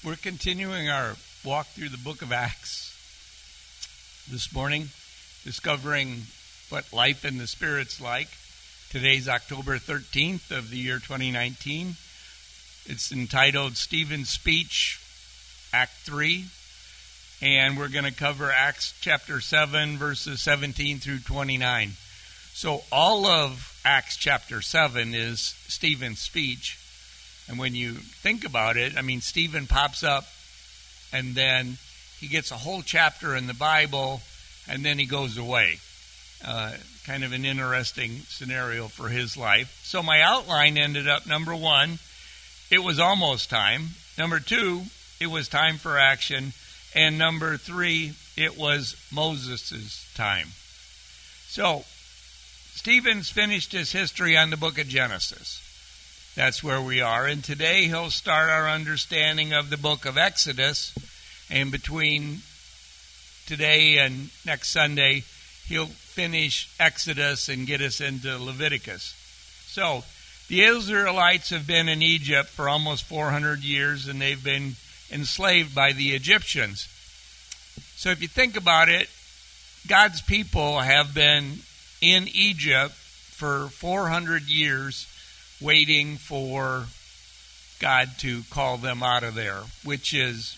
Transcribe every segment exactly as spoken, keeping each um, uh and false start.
We're continuing our walk through the book of Acts this morning, discovering what life in the Spirit's like. Today's October thirteenth of the year twenty nineteen. It's entitled Stephen's Speech, Act three, and we're going to cover Acts chapter seven, verses seventeen through twenty-nine. So all of Acts chapter seven is Stephen's speech. And when you think about it, I mean, Stephen pops up, and then he gets a whole chapter in the Bible, and then he goes away. Uh, kind of an interesting scenario for his life. So my outline ended up, number one, it was almost time. Number two, it was time for action. And number three, it was Moses' time. So, Stephen's finished his history on the book of Genesis. That's where we are. And today he'll start our understanding of the book of Exodus. And between today and next Sunday, he'll finish Exodus and get us into Leviticus. So, the Israelites have been in Egypt for almost four hundred years, and they've been enslaved by the Egyptians. So if you think about it, God's people have been in Egypt for four hundred years, waiting for God to call them out of there, which is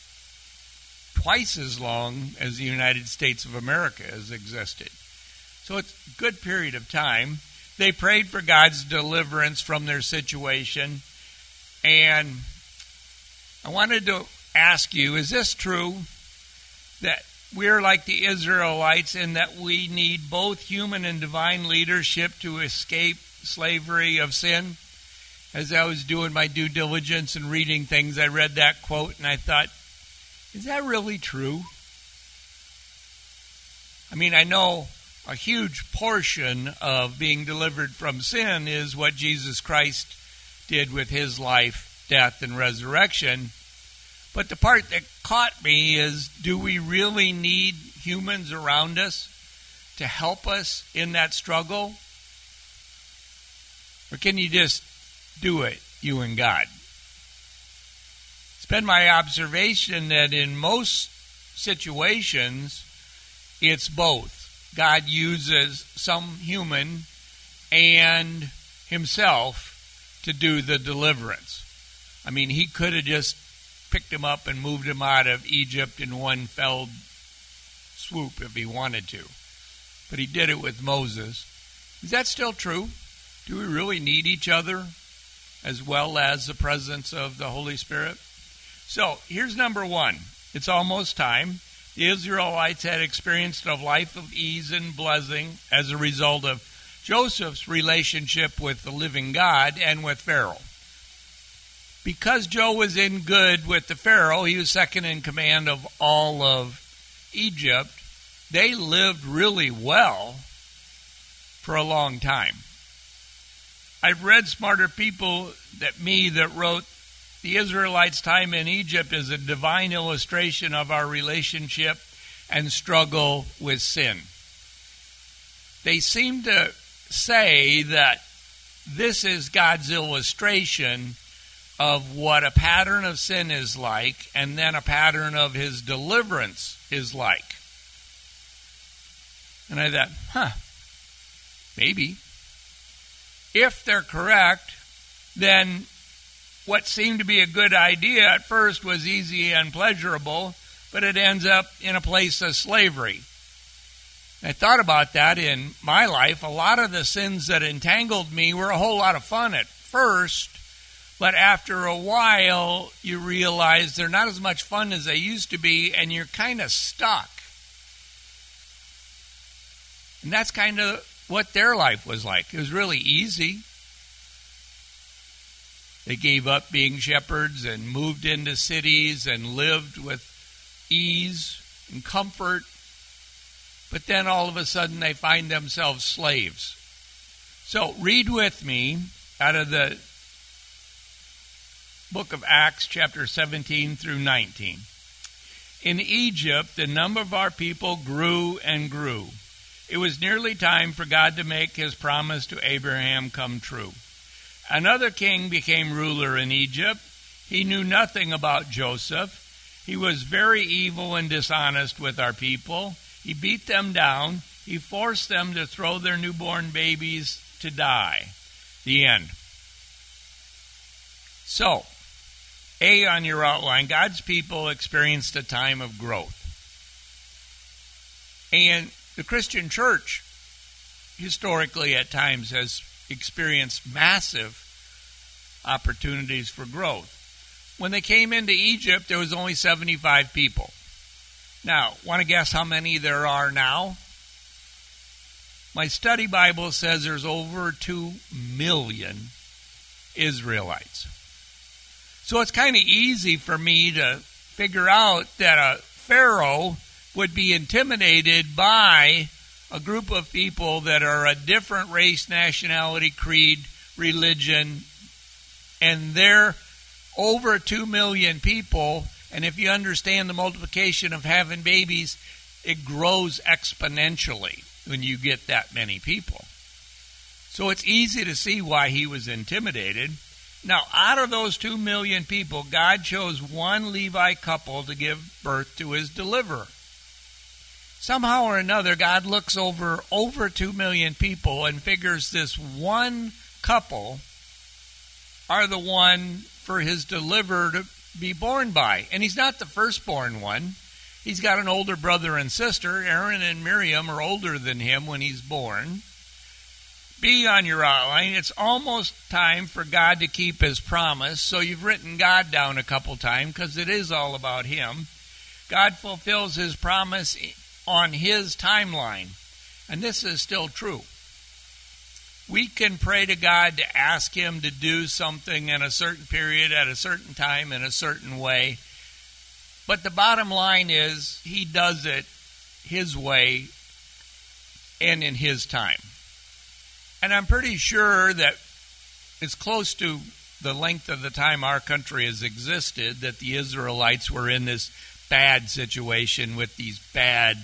twice as long as the United States of America has existed. So it's a good period of time. They prayed for God's deliverance from their situation. And I wanted to ask you, is this true that we're like the Israelites in that we need both human and divine leadership to escape slavery of sin? As I was doing my due diligence and reading things, I read that quote and I thought, is that really true? I mean, I know a huge portion of being delivered from sin is what Jesus Christ did with his life, death, and resurrection. But the part that caught me is, do we really need humans around us to help us in that struggle? Or can you just do it, you and God? It's been my observation that in most situations, it's both. God uses some human and himself to do the deliverance. I mean, he could have just picked him up and moved him out of Egypt in one fell swoop if he wanted to. But he did it with Moses. Is that still true? Do we really need each other as well as the presence of the Holy Spirit? So, here's number one. It's almost time. The Israelites had experienced a life of ease and blessing as a result of Joseph's relationship with the living God and with Pharaoh. Because Joe was in good with the Pharaoh, he was second in command of all of Egypt, they lived really well for a long time. I've read smarter people than me that wrote, the Israelites' time in Egypt is a divine illustration of our relationship and struggle with sin. They seem to say that this is God's illustration of what a pattern of sin is like, and then a pattern of his deliverance is like. And I thought, huh, maybe. If they're correct, then what seemed to be a good idea at first was easy and pleasurable, but it ends up in a place of slavery. I thought about that in my life. A lot of the sins that entangled me were a whole lot of fun at first, but after a while, you realize they're not as much fun as they used to be, and you're kind of stuck. And that's kind of what their life was like. It was really easy. They gave up being shepherds and moved into cities and lived with ease and comfort. But then all of a sudden they find themselves slaves. So read with me out of the book of Acts, chapter seventeen through nineteen. In Egypt, the number of our people grew and grew. It was nearly time for God to make his promise to Abraham come true. Another king became ruler in Egypt. He knew nothing about Joseph. He was very evil and dishonest with our people. He beat them down. He forced them to throw their newborn babies to die. The end. So, A on your outline, God's people experienced a time of growth. And the Christian church, historically at times, has experienced massive opportunities for growth. When they came into Egypt, there was only seventy-five people. Now, want to guess how many there are now? My study Bible says there's over two million Israelites. So it's kind of easy for me to figure out that a Pharaoh would be intimidated by a group of people that are a different race, nationality, creed, religion, and they're over two million people, and if you understand the multiplication of having babies, it grows exponentially when you get that many people. So it's easy to see why he was intimidated. Now, out of those two million people, God chose one Levi couple to give birth to his deliverer. Somehow or another, God looks over over two million people and figures this one couple are the one for his deliverer to be born by. And he's not the firstborn one. He's got an older brother and sister. Aaron and Miriam are older than him when he's born. B on your outline, it's almost time for God to keep his promise. So you've written God down a couple times because it is all about him. God fulfills his promise on his timeline. And this is still true. We can pray to God to ask him to do something in a certain period, at a certain time, in a certain way. But the bottom line is he does it his way and in his time. And I'm pretty sure that it's close to the length of the time our country has existed that the Israelites were in this bad situation with these bad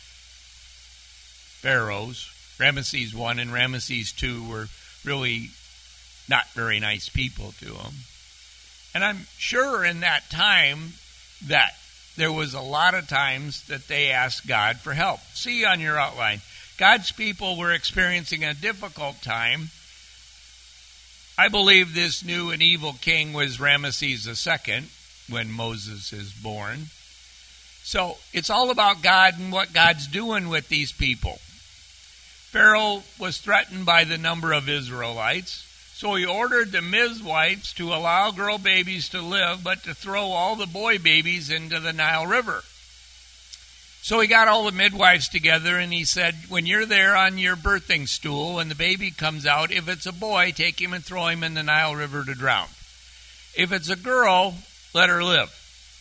pharaohs. Ramesses the First and Ramesses the Second were really not very nice people to them. And I'm sure in that time that there was a lot of times that they asked God for help. See on your outline, God's people were experiencing a difficult time. I believe this new and evil king was Ramesses the Second when Moses is born. So it's all about God and what God's doing with these people. Pharaoh was threatened by the number of Israelites, so he ordered the midwives to allow girl babies to live, but to throw all the boy babies into the Nile River. So he got all the midwives together and he said, when you're there on your birthing stool and the baby comes out, if it's a boy, take him and throw him in the Nile River to drown. If it's a girl, let her live.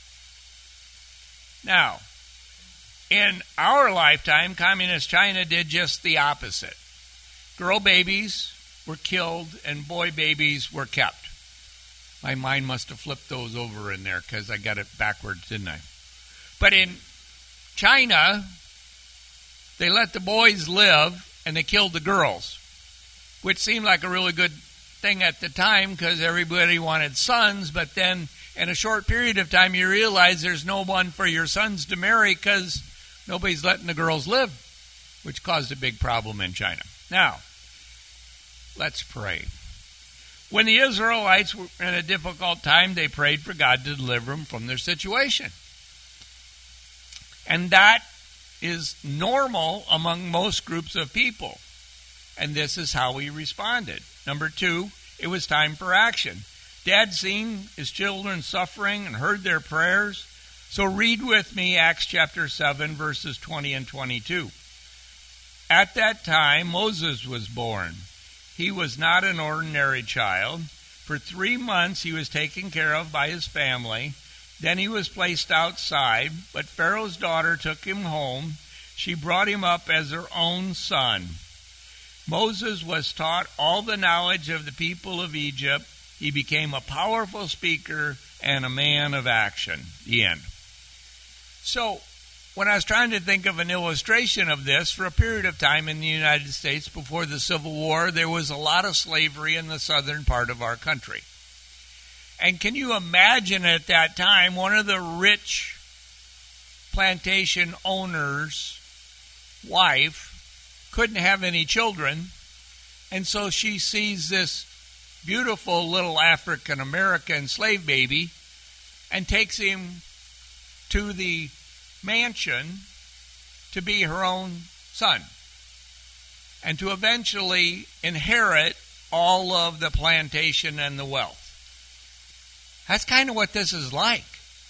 Now, in our lifetime, Communist China did just the opposite. Girl babies were killed and boy babies were kept. My mind must have flipped those over in there because I got it backwards, didn't I? But in China, they let the boys live and they killed the girls, which seemed like a really good thing at the time because everybody wanted sons, but then in a short period of time you realize there's no one for your sons to marry because nobody's letting the girls live, which caused a big problem in China. Now, let's pray. When the Israelites were in a difficult time, they prayed for God to deliver them from their situation. And that is normal among most groups of people. And this is how we responded. Number two, it was time for action. Dad seen his children suffering and heard their prayers. So read with me Acts chapter seven, verses twenty and twenty-two. At that time, Moses was born. He was not an ordinary child. For three months he was taken care of by his family. Then he was placed outside, but Pharaoh's daughter took him home. She brought him up as her own son. Moses was taught all the knowledge of the people of Egypt. He became a powerful speaker and a man of action. The end. So, when I was trying to think of an illustration of this, for a period of time in the United States before the Civil War, there was a lot of slavery in the southern part of our country. And can you imagine at that time, one of the rich plantation owners' wife couldn't have any children, and so she sees this beautiful little African-American slave baby and takes him to the mansion to be her own son and to eventually inherit all of the plantation and the wealth. That's kind of what this is like.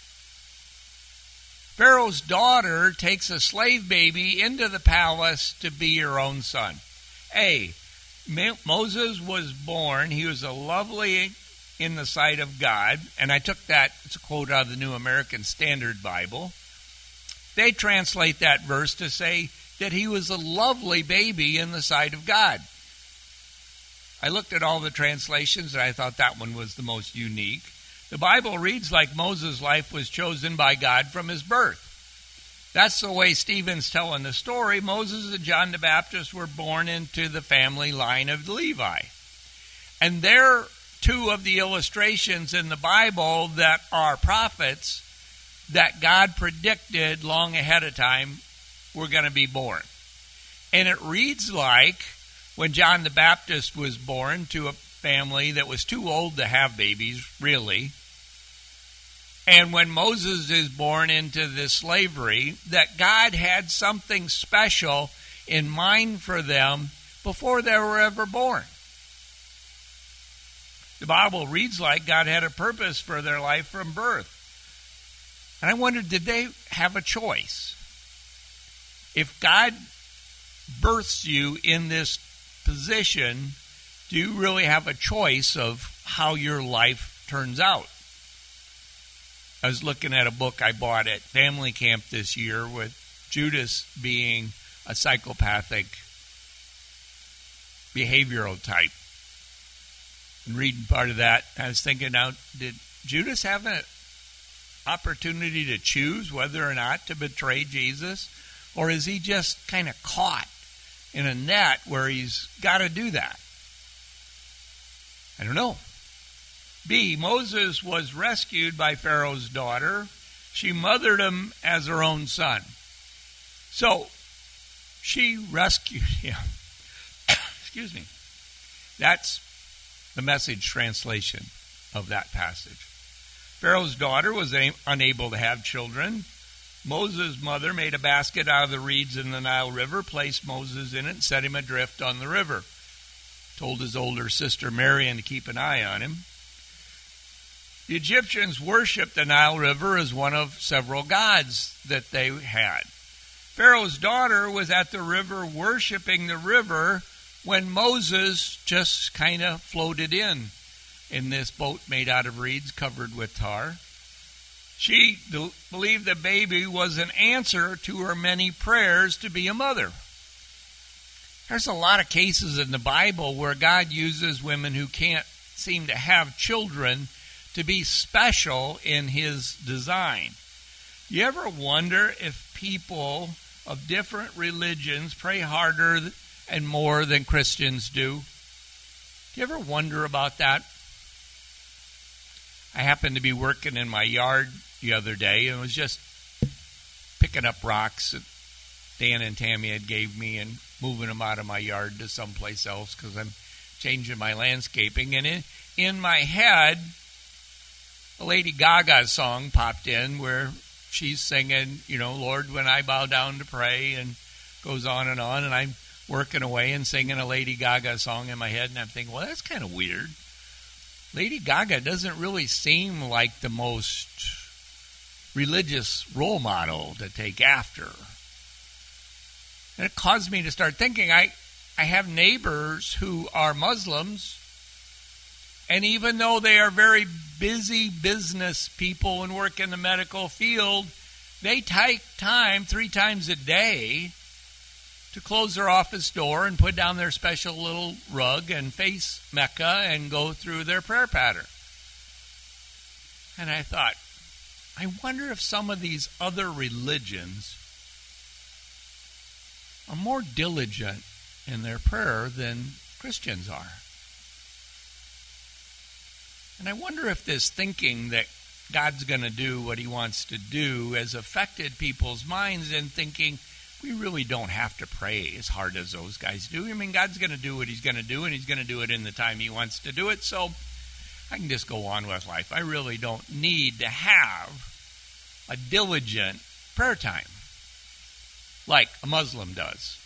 Pharaoh's daughter takes a slave baby into the palace to be her own son. Hey, Moses was born. He was a lovely in the sight of God. And I took that, it's a quote out of the New American Standard Bible. They translate that verse to say that he was a lovely baby in the sight of God. I looked at all the translations and I thought that one was the most unique. The Bible reads like Moses' life was chosen by God from his birth. That's the way Stephen's telling the story. Moses and John the Baptist were born into the family line of Levi. And they're two of the illustrations in the Bible that are prophets that God predicted long ahead of time were going to be born. And it reads like when John the Baptist was born to a family that was too old to have babies, really. And when Moses is born into this slavery, that God had something special in mind for them before they were ever born. The Bible reads like God had a purpose for their life from birth. And I wondered, did they have a choice? If God births you in this position, do you really have a choice of how your life turns out? I was looking at a book I bought at family camp this year with Judas being a psychopathic behavioral type. And reading part of that, I was thinking, now, did Judas have an opportunity to choose whether or not to betray Jesus? Or is he just kind of caught in a net where he's got to do that? I don't know. B, Moses was rescued by Pharaoh's daughter. She mothered him as her own son. So, she rescued him. Excuse me. That's the Message translation of that passage. Pharaoh's daughter was a- unable to have children. Moses' mother made a basket out of the reeds in the Nile River, placed Moses in it, and set him adrift on the river. Told his older sister Miriam to keep an eye on him. The Egyptians worshipped the Nile River as one of several gods that they had. Pharaoh's daughter was at the river worshiping the river when Moses just kind of floated in in this boat made out of reeds covered with tar. She de- believed the baby was an answer to her many prayers to be a mother. There's a lot of cases in the Bible where God uses women who can't seem to have children to be special in his design. You ever wonder if people of different religions pray harder and more than Christians do? Do you ever wonder about that? I happened to be working in my yard the other day and was just picking up rocks that Dan and Tammy had gave me and moving them out of my yard to someplace else because I'm changing my landscaping. And in, in my head, a Lady Gaga song popped in where she's singing, you know, Lord, when I bow down to pray, and goes on and on. And I'm working away and singing a Lady Gaga song in my head, and I'm thinking, well, that's kind of weird. Lady Gaga doesn't really seem like the most religious role model to take after. And it caused me to start thinking, I, I have neighbors who are Muslims, and even though they are very busy business people and work in the medical field, they take time three times a day to close their office door and put down their special little rug and face Mecca and go through their prayer pattern. And I thought, I wonder if some of these other religions are more diligent in their prayer than Christians are. And I wonder if this thinking that God's going to do what he wants to do has affected people's minds in thinking we really don't have to pray as hard as those guys do. I mean, God's going to do what he's going to do, and he's going to do it in the time he wants to do it, so I can just go on with life. I really don't need to have a diligent prayer time like a Muslim does.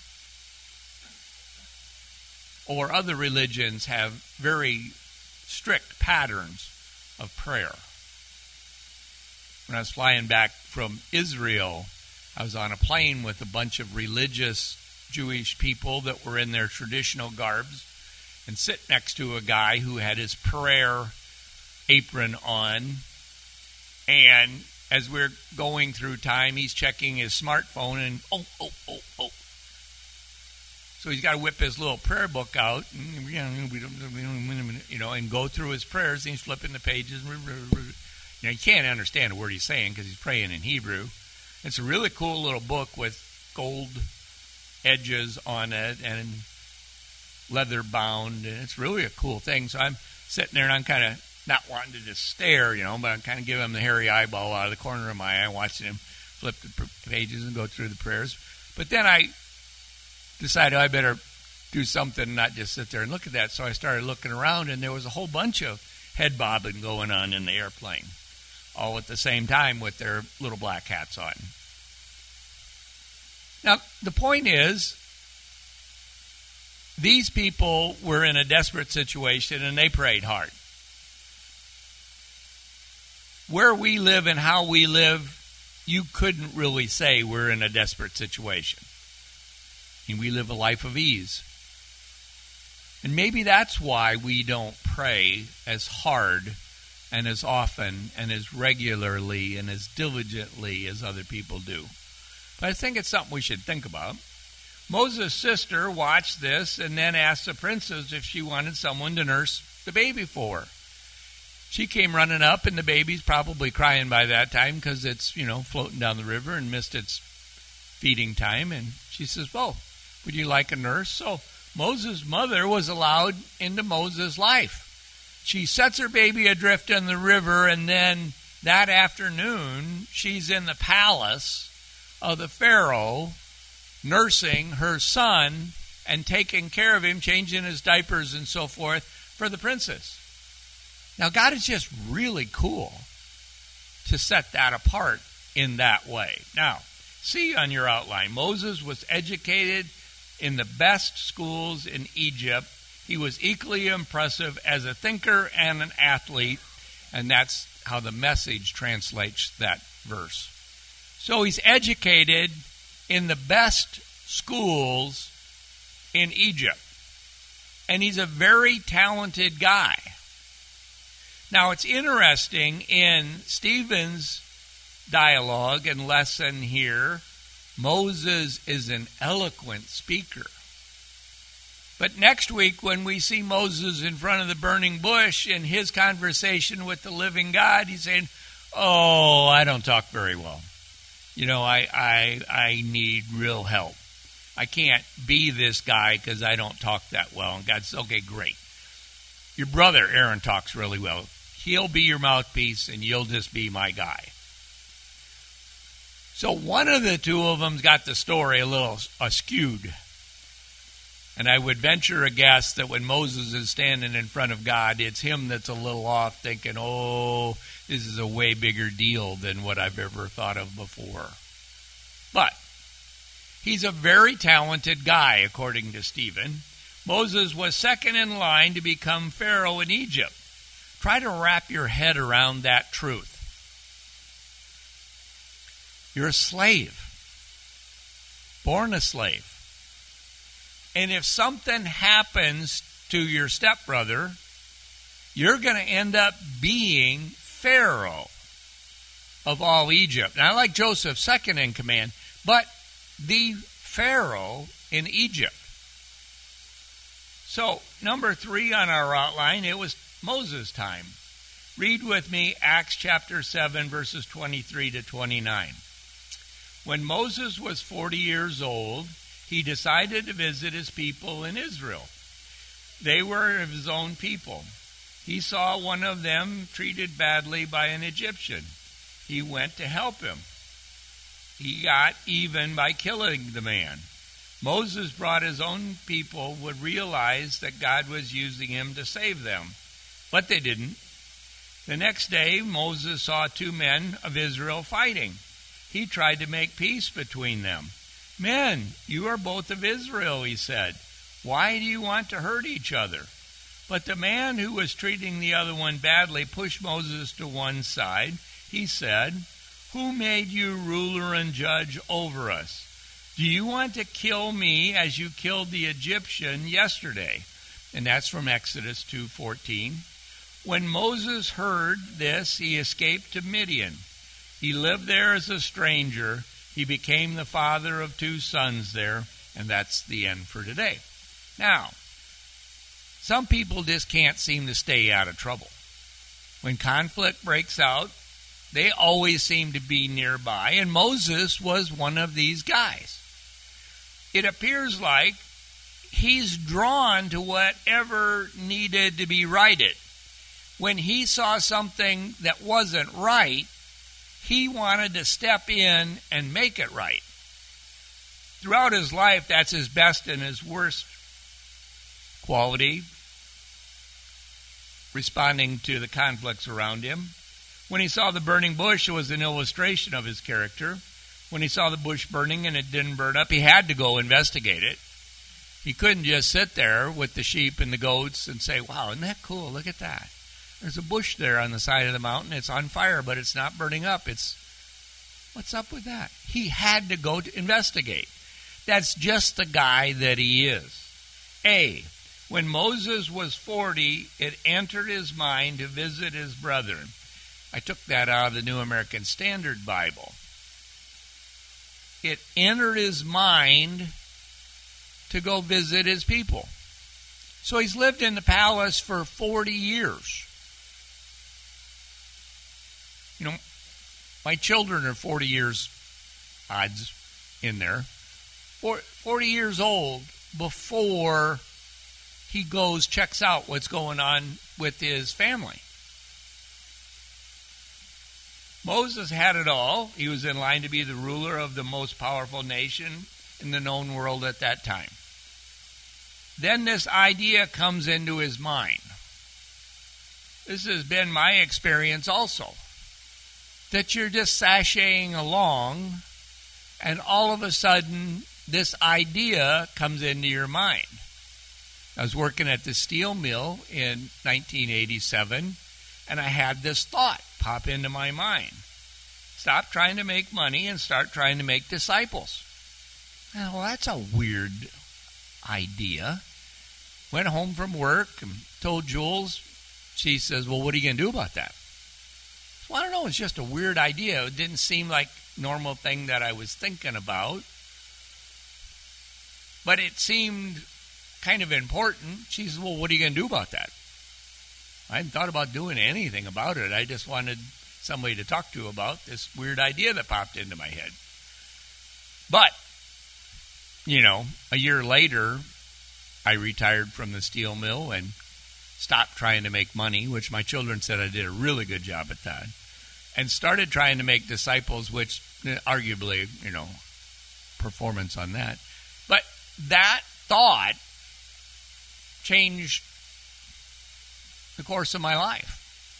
Or other religions have very strict patterns of prayer. When I was flying back from Israel, I was on a plane with a bunch of religious Jewish people that were in their traditional garbs and sit next to a guy who had his prayer apron on. And as we're going through time, he's checking his smartphone and oh, oh, oh, oh. So he's got to whip his little prayer book out and, you know, and go through his prayers. And he's flipping the pages. You know, you can't understand a word he's saying because he's praying in Hebrew. It's a really cool little book with gold edges on it and leather bound, and it's really a cool thing. So I'm sitting there and I'm kind of not wanting to just stare, you know, but I'm kind of giving him the hairy eyeball out of the corner of my eye, watching him flip the pages and go through the prayers. But then I decided I better do something, not just sit there and look at that. So I started looking around, and there was a whole bunch of head bobbing going on in the airplane, all at the same time with their little black hats on. Now, the point is, these people were in a desperate situation, and they prayed hard. Where we live and how we live, you couldn't really say we're in a desperate situation. And we live a life of ease. And maybe that's why we don't pray as hard and as often and as regularly and as diligently as other people do. But I think it's something we should think about. Moses' sister watched this and then asked the princess if she wanted someone to nurse the baby for her. She came running up, and the baby's probably crying by that time because it's, you know, floating down the river and missed its feeding time. And she says, well, would you like a nurse? So Moses' mother was allowed into Moses' life. She sets her baby adrift in the river, and then that afternoon, she's in the palace of the Pharaoh, nursing her son and taking care of him, changing his diapers and so forth for the princess. Now, God is just really cool to set that apart in that way. Now, see on your outline, Moses was educated in the best schools in Egypt. He was equally impressive as a thinker and an athlete, and that's how the Message translates that verse. So he's educated in the best schools in Egypt, and he's a very talented guy. Now, it's interesting in Stephen's dialogue and lesson here, Moses is an eloquent speaker. But next week, when we see Moses in front of the burning bush in his conversation with the living God, he's saying, oh, I don't talk very well. You know, I I, I need real help. I can't be this guy because I don't talk that well. And God says, okay, great. Your brother, Aaron, talks really well. He'll be your mouthpiece, and you'll just be my guy. So one of the two of them's got the story a little askewed. And I would venture a guess that when Moses is standing in front of God, it's him that's a little off thinking, oh, this is a way bigger deal than what I've ever thought of before. But he's a very talented guy, according to Stephen. Moses was second in line to become Pharaoh in Egypt. Try to wrap your head around that truth. You're a slave, born a slave. And if something happens to your stepbrother, you're going to end up being Pharaoh of all Egypt. Now, I like Joseph, second in command, but the Pharaoh in Egypt. So, number three on our outline, it was Moses' time. Read with me Acts chapter seven, verses twenty-three to twenty-nine. When Moses was forty years old, he decided to visit his people in Israel. They were of his own people. He saw one of them treated badly by an Egyptian. He went to help him. He got even by killing the man. Moses brought his own people would realize that God was using him to save them, but they didn't. The next day, Moses saw two men of Israel fighting. He tried to make peace between them. "Men, you are both of Israel," he said. "Why do you want to hurt each other?" But the man who was treating the other one badly pushed Moses to one side. He said, "Who made you ruler and judge over us? Do you want to kill me as you killed the Egyptian yesterday?" And that's from Exodus two fourteen. When Moses heard this, he escaped to Midian. He lived there as a stranger. He became the father of two sons there, and that's the end for today. Now, some people just can't seem to stay out of trouble. When conflict breaks out, they always seem to be nearby, and Moses was one of these guys. It appears like he's drawn to whatever needed to be righted. When he saw something that wasn't right, he wanted to step in and make it right. Throughout his life, that's his best and his worst quality, responding to the conflicts around him. When he saw the burning bush, it was an illustration of his character. When he saw the bush burning and it didn't burn up, he had to go investigate it. He couldn't just sit there with the sheep and the goats and say, "Wow, isn't that cool? Look at that. There's a bush there on the side of the mountain. It's on fire, but it's not burning up. It's what's up with that?" He had to go to investigate. That's just the guy that he is. A, when Moses was forty, it entered his mind to visit his brethren. I took that out of the New American Standard Bible. It entered his mind to go visit his people. So he's lived in the palace for forty years. You know, my children are forty years, odds in there, forty years old before he goes, checks out what's going on with his family. Moses had it all. He was in line to be the ruler of the most powerful nation in the known world at that time. Then this idea comes into his mind. This has been my experience also. That you're just sashaying along, and all of a sudden, this idea comes into your mind. I was working at the steel mill in nineteen eighty-seven, and I had this thought pop into my mind. Stop trying to make money and start trying to make disciples. Well, that's a weird idea. Went home from work and told Jules. She says, "Well, what are you going to do about that?" Well, I don't know. It's just a weird idea. It didn't seem like a normal thing that I was thinking about. But it seemed kind of important. She says, "Well, what are you going to do about that?" I hadn't thought about doing anything about it. I just wanted somebody to talk to about this weird idea that popped into my head. But, you know, a year later, I retired from the steel mill and stopped trying to make money, which my children said I did a really good job at that, and started trying to make disciples, which arguably, you know, performance on that. But that thought changed the course of my life.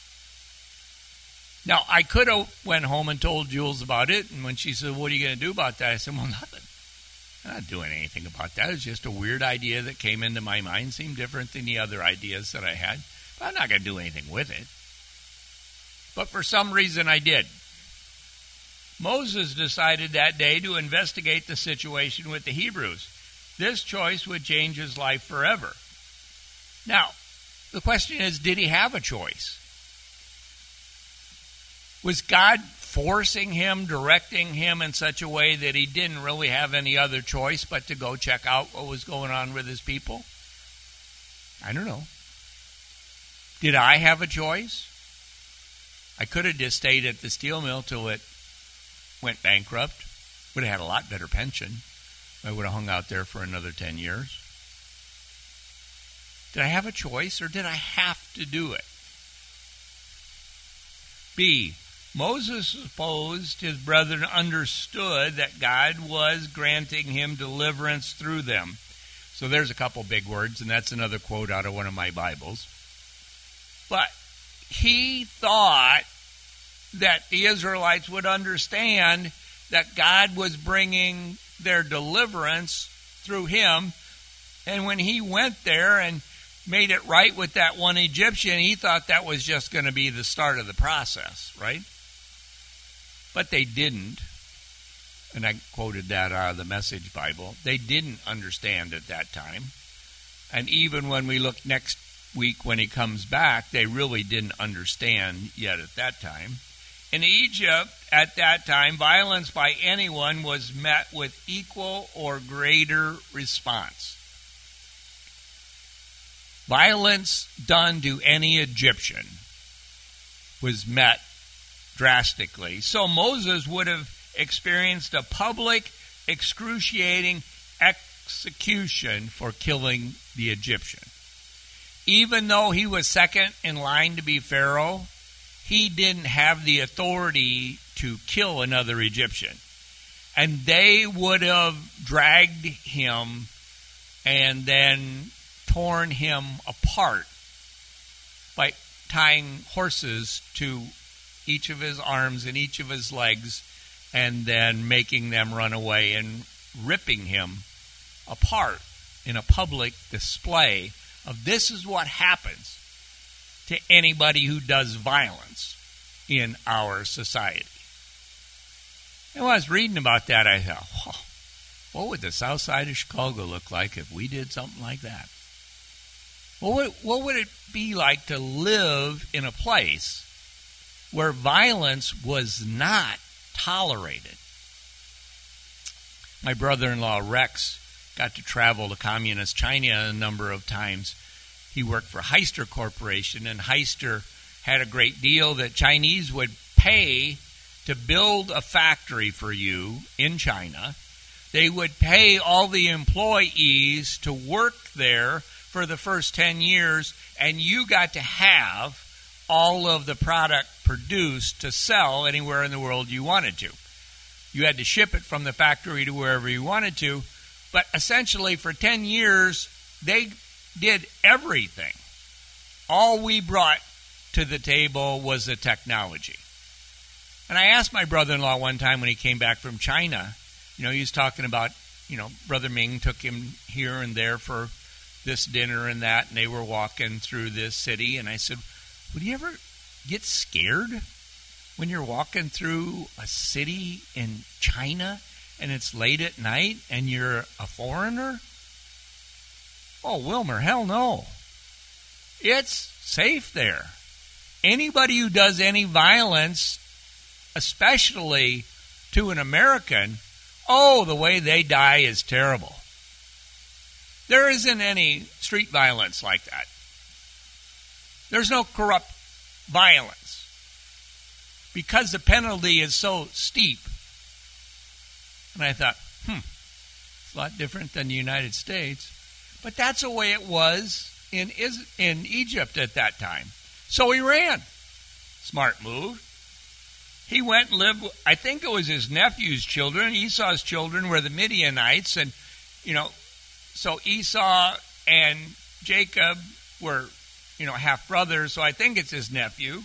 Now, I could have went home and told Jules about it, and when she said, "What are you going to do about that?" I said, "Well, nothing. I'm not doing anything about that. It's just a weird idea that came into my mind. Seemed different than the other ideas that I had. But I'm not going to do anything with it." But for some reason, I did. Moses decided that day to investigate the situation with the Hebrews. This choice would change his life forever. Now, the question is, did he have a choice? Was God forcing him, directing him in such a way that he didn't really have any other choice but to go check out what was going on with his people? I don't know. Did I have a choice? I could have just stayed at the steel mill till it went bankrupt. Would have had a lot better pension. I would have hung out there for another ten years. Did I have a choice, or did I have to do it? B. Moses supposed his brethren understood that God was granting him deliverance through them. So there's a couple big words, and that's another quote out of one of my Bibles. But he thought that the Israelites would understand that God was bringing their deliverance through him. And when he went there and made it right with that one Egyptian, he thought that was just going to be the start of the process, right? But they didn't. And I quoted that out of the Message Bible. They didn't understand at that time. And even when we look next week when he comes back, they really didn't understand yet at that time. In Egypt, at that time, violence by anyone was met with equal or greater response. Violence done to any Egyptian was met drastically. So Moses would have experienced a public, excruciating execution for killing the Egyptian. Even though he was second in line to be Pharaoh, he didn't have the authority to kill another Egyptian. And they would have dragged him and then torn him apart by tying horses to each of his arms and each of his legs and then making them run away and ripping him apart in a public display of this is what happens to anybody who does violence in our society. And when I was reading about that, I thought, oh, what would the south side of Chicago look like if we did something like that? What would, what would it be like to live in a place where violence was not tolerated? My brother-in-law, Rex, got to travel to communist China a number of times. He worked for Heister Corporation, and Heister had a great deal that Chinese would pay to build a factory for you in China. They would pay all the employees to work there for the first ten years, and you got to have all of the product produced to sell anywhere in the world you wanted to. You had to ship it from the factory to wherever you wanted to, but essentially for ten years, they did everything. All we brought to the table was the technology. And I asked my brother-in-law one time when he came back from China, you know, he was talking about, you know, Brother Ming took him here and there for this dinner and that, and they were walking through this city, and I said, would you ever get scared when you're walking through a city in China and it's late at night and you're a foreigner? Oh, Wilmer, hell no. It's safe there. Anybody who does any violence, especially to an American, oh, the way they die is terrible. There isn't any street violence like that. There's no corrupt violence because the penalty is so steep. And I thought, hmm, it's a lot different than the United States. But that's the way it was in in Egypt at that time. So he ran. Smart move. He went and lived, I think it was his nephew's children. Esau's children were the Midianites. And, you know, so Esau and Jacob were, you know, half brothers. So I think it's his nephew.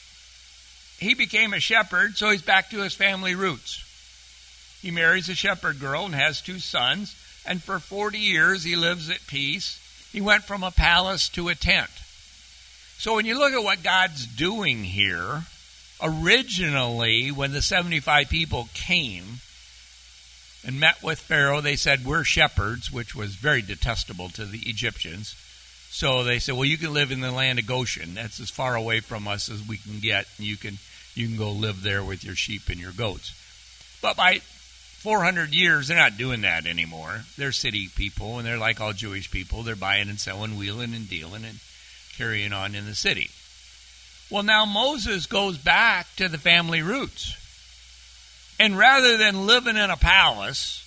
He became a shepherd, so he's back to his family roots. He marries a shepherd girl and has two sons. And for forty years, he lives at peace. He went from a palace to a tent. So when you look at what God's doing here, originally, when the seventy-five people came and met with Pharaoh, they said, we're shepherds, which was very detestable to the Egyptians. So they said, well, you can live in the land of Goshen. That's as far away from us as we can get. And you can, you can go live there with your sheep and your goats. But by four hundred years, they're not doing that anymore. They're city people, and they're like all Jewish people. They're buying and selling, wheeling and dealing, and carrying on in the city. Well, now Moses goes back to the family roots. And rather than living in a palace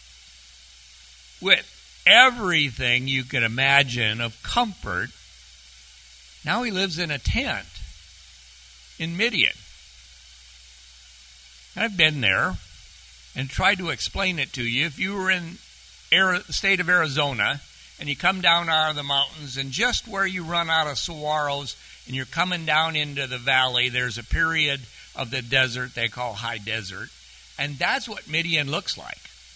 with everything you could imagine of comfort, now he lives in a tent in Midian. I've been there and tried to explain it to you. If you were in the state of Arizona and you come down out of the mountains, and just where you run out of saguaros and you're coming down into the valley, there's a period of the desert they call high desert, and that's what Midian looks like.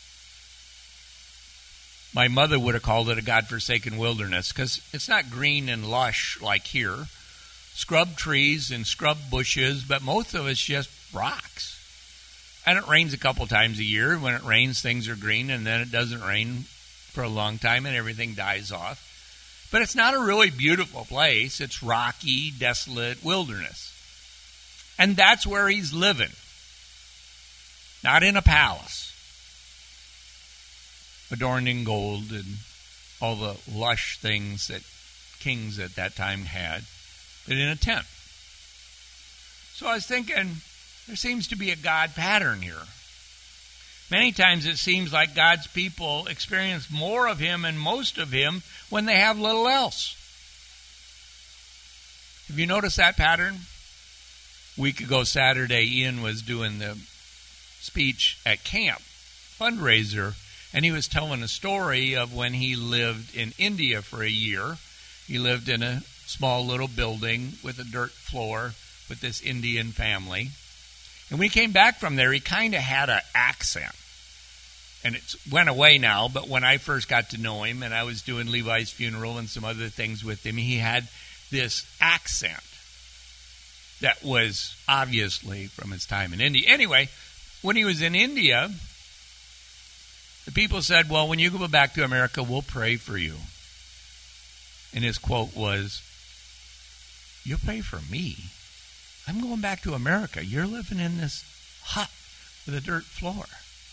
My mother would have called it a God-forsaken wilderness because it's not green and lush like here. Scrub trees and scrub bushes, but most of it's just rocks. And it rains a couple times a year. When it rains, things are green, and then it doesn't rain for a long time, and everything dies off. But it's not a really beautiful place. It's rocky, desolate wilderness. And that's where he's living. Not in a palace, adorned in gold and all the lush things that kings at that time had, but in a tent. So I was thinking, there seems to be a God pattern here. Many times it seems like God's people experience more of Him and most of Him when they have little else. Have you noticed that pattern? A week ago Saturday, Ian was doing the speech at camp, fundraiser, and he was telling a story of when he lived in India for a year. He lived in a small little building with a dirt floor with this Indian family. And when he came back from there, he kind of had an accent. And it went away now, but when I first got to know him, and I was doing Levi's funeral and some other things with him, he had this accent that was obviously from his time in India. Anyway, when he was in India, the people said, well, when you go back to America, we'll pray for you. And his quote was, you'll pray for me? I'm going back to America. You're living in this hut with a dirt floor.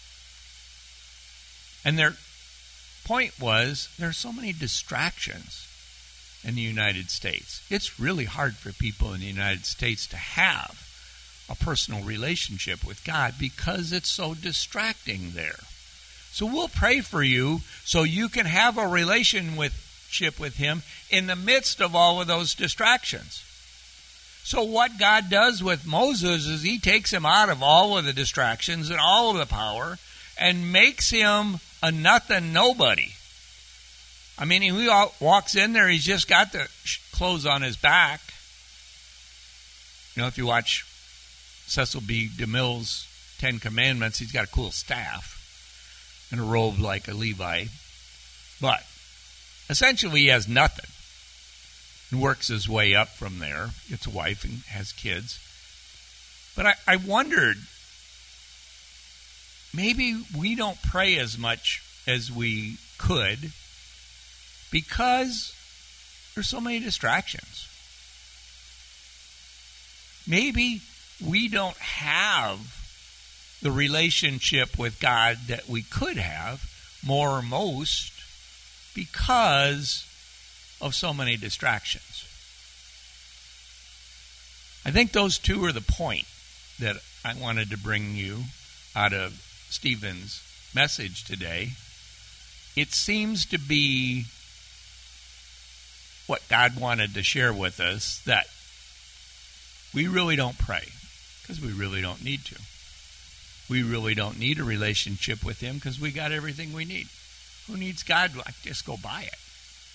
And their point was, there are so many distractions in the United States. It's really hard for people in the United States to have a personal relationship with God because it's so distracting there. So we'll pray for you so you can have a relationship with Him in the midst of all of those distractions. So what God does with Moses is He takes him out of all of the distractions and all of the power and makes him a nothing nobody. I mean, he walks in there, he's just got the clothes on his back. You know, if you watch Cecil B. DeMille's Ten Commandments, he's got a cool staff and a robe like a Levi. But essentially he has nothing. And works his way up from there, gets a wife and has kids. But I, I wondered, maybe we don't pray as much as we could because there's so many distractions. Maybe we don't have the relationship with God that we could have, more or most, because of so many distractions. I think those two are the point that I wanted to bring you out of Stephen's message today. It seems to be what God wanted to share with us, that we really don't pray because we really don't need to. We really don't need a relationship with Him because we got everything we need. Who needs God? Like, just go buy it.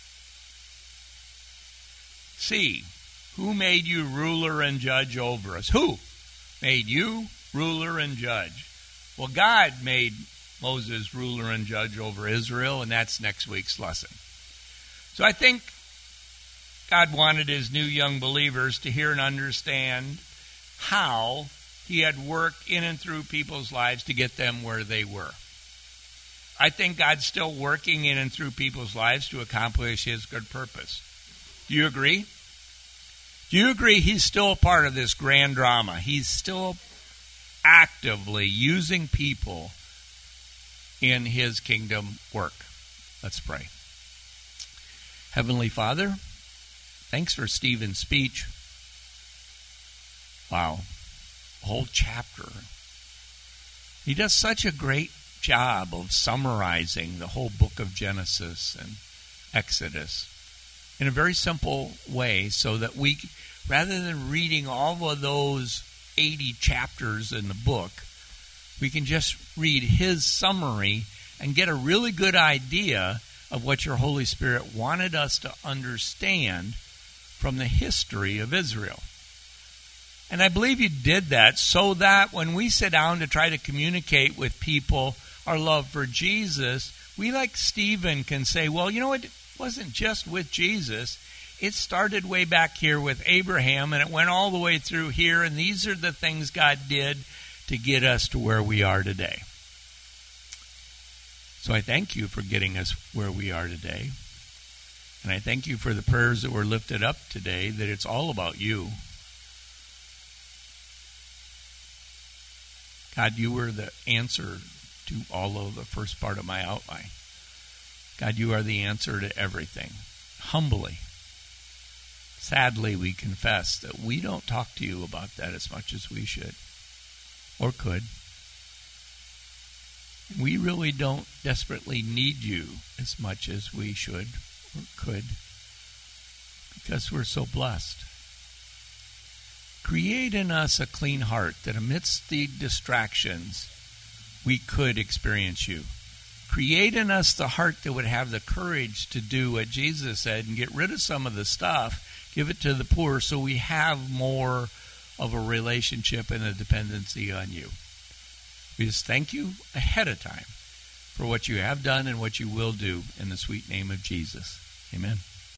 C, who made you ruler and judge over us? Who made you ruler and judge? Well, God made Moses ruler and judge over Israel, and that's next week's lesson. So I think God wanted His new young believers to hear and understand how He had worked in and through people's lives to get them where they were. I think God's still working in and through people's lives to accomplish His good purpose. Do you agree? Do you agree He's still a part of this grand drama? He's still actively using people in His kingdom work. Let's pray. Heavenly Father, thanks for Stephen's speech. Wow. A whole chapter. He does such a great job of summarizing the whole book of Genesis and Exodus in a very simple way, so that we, rather than reading all of those eighty chapters in the book, We can just read his summary and get a really good idea of what your Holy Spirit wanted us to understand from the history of Israel. And I believe you did that so that when we sit down to try to communicate with people our love for Jesus, we, like Stephen, can say, well, you know, it wasn't just with Jesus. It started way back here with Abraham, and it went all the way through here, and these are the things God did to get us to where we are today. So I thank you for getting us where we are today. And I thank you for the prayers that were lifted up today, that it's all about you. God, you were the answer to all of the first part of my outline. God, you are the answer to everything. Humbly, sadly, we confess that we don't talk to you about that as much as we should or could. We really don't desperately need you as much as we should or could because we're so blessed. Create in us a clean heart that amidst the distractions we could experience you. Create in us the heart that would have the courage to do what Jesus said and get rid of some of the stuff, give it to the poor so we have more of a relationship and a dependency on you. We just thank you ahead of time for what you have done and what you will do in the sweet name of Jesus. Amen.